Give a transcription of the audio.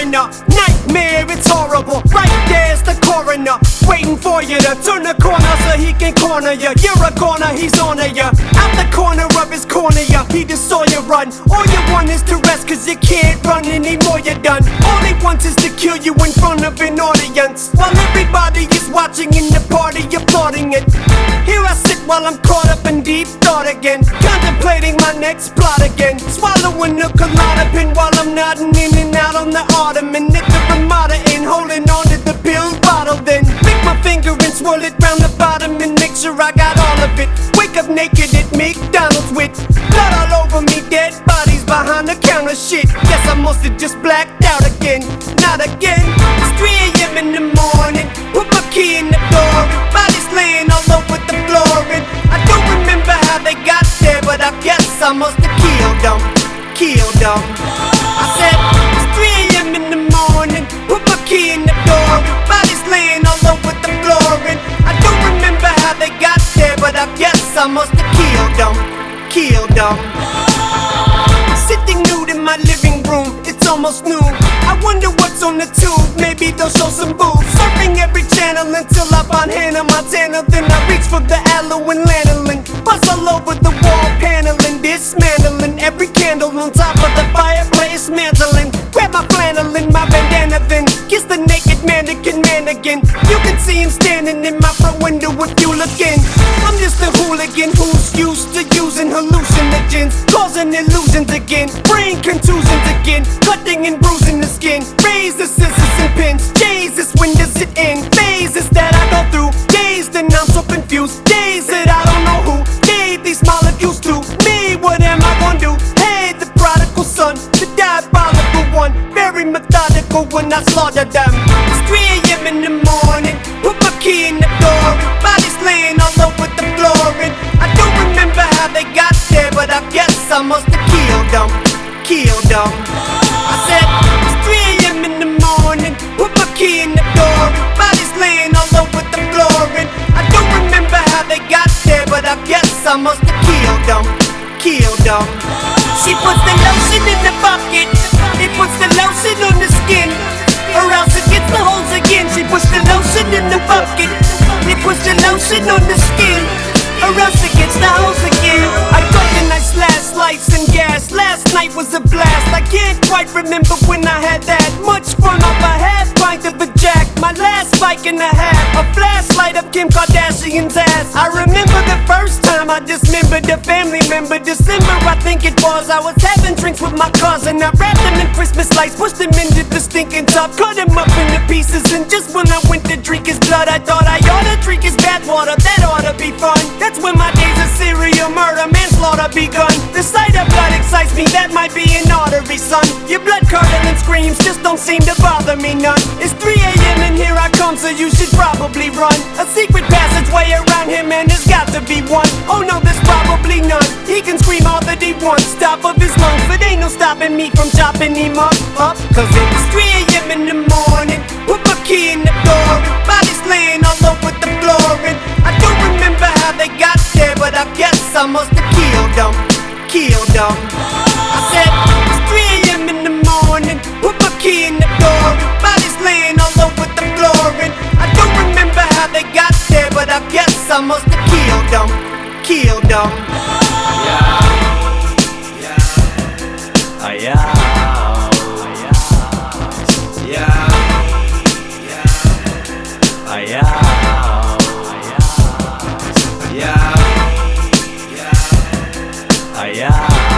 foreigner. Nightmare, it's horrible. Right there's the coroner, waiting for you to turn the corner so he can corner you. You're a goner, he's on you. Out the corner of his corner, he just saw you run. All you want is to rest, cause you can't run anymore, you're done. All he wants is to kill you in front of an audience, while everybody is watching in the party, applauding it. Here I sit while I'm caught up in deep thought again, contemplating my next plot again. Swallowing a Klonopin while I'm nodding in and out on the ottoman at the Ramada Inn, holding on to the pill bottle. Then lick my finger and swirl it round the bottom and make sure I got all of it. Wake up naked at McDonald's with blood all over me, dead bodies behind the counter. Shit, guess I must have just blacked out again. Not again. It's 3 a.m. in the morning. Put my key in the door and bodies laying all over the floor. And I don't remember how they got there, but I guess I must have killed them. Killed them. I said it's 3 a.m. in the morning. Put my key in the door and bodies laying all over the floor. And I don't remember how they got there, but I guess I must have killed them. Killed them. Sitting nude in my living room, it's almost noon. I wonder what's on the tube, maybe they'll show some boobs. Surfing every channel until I find Hannah Montana. Then I reach for the aloe and lanolin. Bust all over the wall paneling, dismantling every candle on top of the fireplace, mantling. Grab my flannel and my bandana, then kiss the naked mannequin man again. You can see him standing in my front window if you look in. I'm just a hooligan who's used to using hallucinogens, causing illusions again, brain contusions again, cutting and bruising the skin. Razor, scissors and pins, Jesus, when does it end? Phases that I go through, days that I'm so confused, days that I don't know who gave these molecules to me. What am I gonna do? Hey, the prodigal son, the diabolical one, very methodical when I slaughter them. It's 3 a.m. in the morning. Put my key in the door and bodies laying all over the floor. And I don't remember how they got there, but I guess I must have killed them. Killed them. I said it's 3 a.m. in the morning. Put my key in the door and bodies laying all over the floor. And I don't remember how they got there, but I guess I must have killed them. Killed them. She puts the lotion in the bucket. It puts the lotion on the skin, or else it gets the holes again. She puts the lotion in the bucket. It puts the lotion on the skin, or else it gets the holes again. I got the nice last lights and gas. Last night was a blast. I can't quite remember when I had that much fun off a half pint of a jack. My last bike and a half, a flashlight of Kim Kardashian's ass. I remember the first time I dismembered a family member. December, I think it was. I was having drinks with my cousin. I wrapped them in Christmas lights, pushed them into the stinking tub, cut him up into pieces. And just when I went to drink his blood, I thought I ought to drink his bathwater. That ought to be fun. That's when my days of serial murder, manslaughter begun. The sight of blood excites me, that might be an artery, son. Your blood curdling screams just don't seem to bother me none. It's 3 a.m. and here I come, so you should probably run. A secret passageway around him and there's got to be one. Oh no, there's probably none. He can scream all that he wants, top of his lungs, but ain't no stopping me from chopping him up. Cause it's 3 a.m. in the morning. Put my key in the door and bodies laying all over the floor. And I don't remember how they got there, but I guess I must have killed them. Killed them. I said it's 3 a.m. in the morning. Put my key in the door and bodies laying all over the floor. And I don't remember how they got there, but I guess I must have killed them. Killed them. Yeah. Yeah. Yeah.